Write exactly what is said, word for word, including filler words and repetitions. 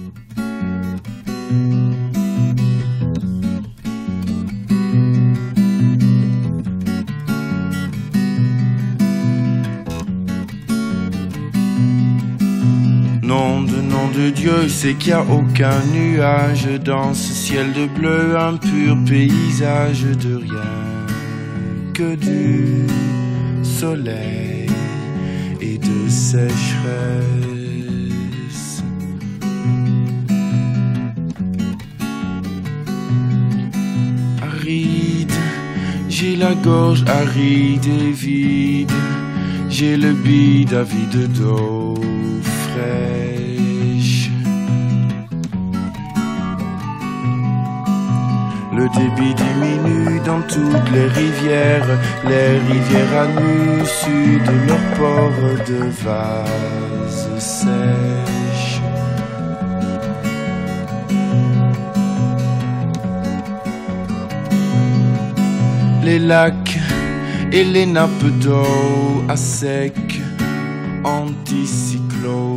Nom de nom de Dieu, c'est qu'il n'y a aucun nuage dans ce ciel de bleu, un pur paysage de rien que du soleil et de sécheresse. Aride, j'ai la gorge aride et vide, j'ai le bide avide d'eau fraîche. Le débit diminue dans toutes les rivières, les rivières à nu su de leurs pores de vases sèches. Les lacs et les nappes d'eau à sec, anticyclone.